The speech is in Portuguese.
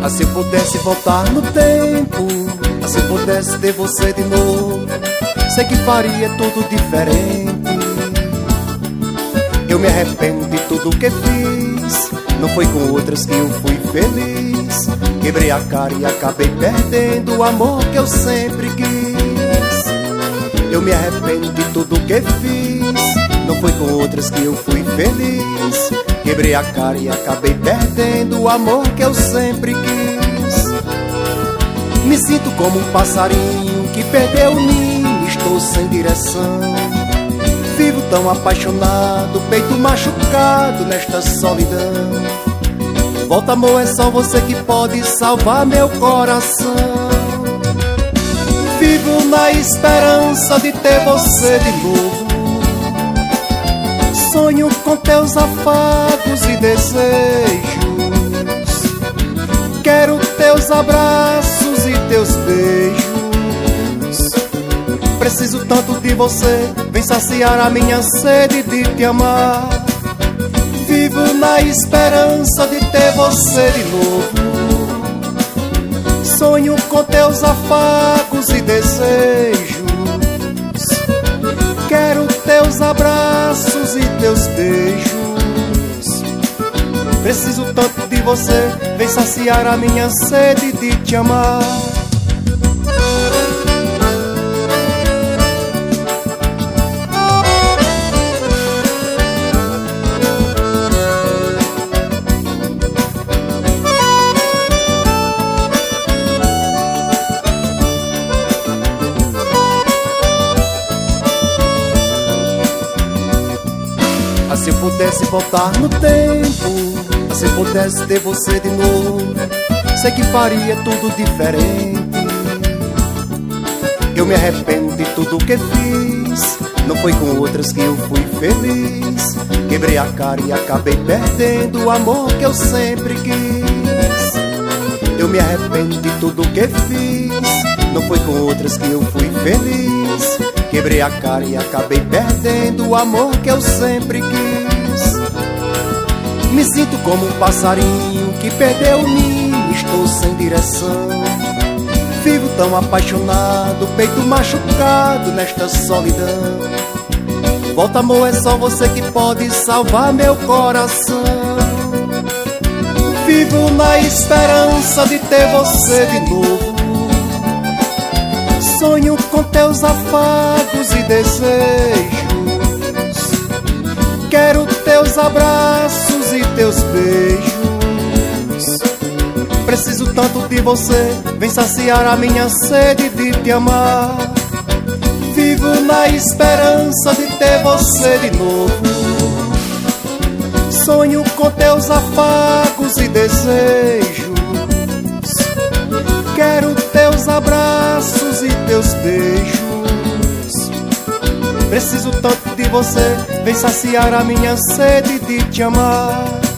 Se eu pudesse voltar no tempo, se eu pudesse ter você de novo, sei que faria tudo diferente. Eu me arrependo de tudo que fiz, não foi com outras que eu fui feliz. Quebrei a cara e acabei perdendo o amor que eu sempre quis. Eu me arrependo de tudo que fiz, não foi com outras que eu fui feliz. Quebrei a cara e acabei perdendo o amor que eu sempre quis. Me sinto como um passarinho que perdeu o ninho, estou sem direção. Vivo tão apaixonado, peito machucado nesta solidão. Volta, amor, é só você que pode salvar meu coração. Vivo na esperança de ter você de novo. Sonho com teus afagos e desejos. Quero teus abraços e teus beijos. Preciso tanto de você, vem saciar a minha sede de te amar. Vivo na esperança de ter você de novo. Sonho com teus afagos e desejos. Quero teus abraços e teus beijos. Preciso tanto de você, vem saciar a minha sede de te amar. Se eu pudesse voltar no tempo, se eu pudesse ter você de novo, sei que faria tudo diferente. Eu me arrependo de tudo que fiz, não foi com outras que eu fui feliz. Quebrei a cara e acabei perdendo o amor que eu sempre quis. Eu me arrependo de tudo que fiz, não foi com outras que eu fui feliz. Quebrei a cara e acabei perdendo o amor que eu sempre quis. Me sinto como um passarinho que perdeu o ninho, estou sem direção. Vivo tão apaixonado, peito machucado nesta solidão. Volta, amor, é só você que pode salvar meu coração. Vivo na esperança de ter você de novo. Sonho com teus afagos e desejos. Quero teus abraços e teus beijos. Preciso tanto de você, vem saciar a minha sede de te amar. Vivo na esperança de ter você de novo. Sonho com teus afagos e desejos. Quero teus abraços e teus beijos. Preciso tanto de você, vem saciar a minha sede de te amar.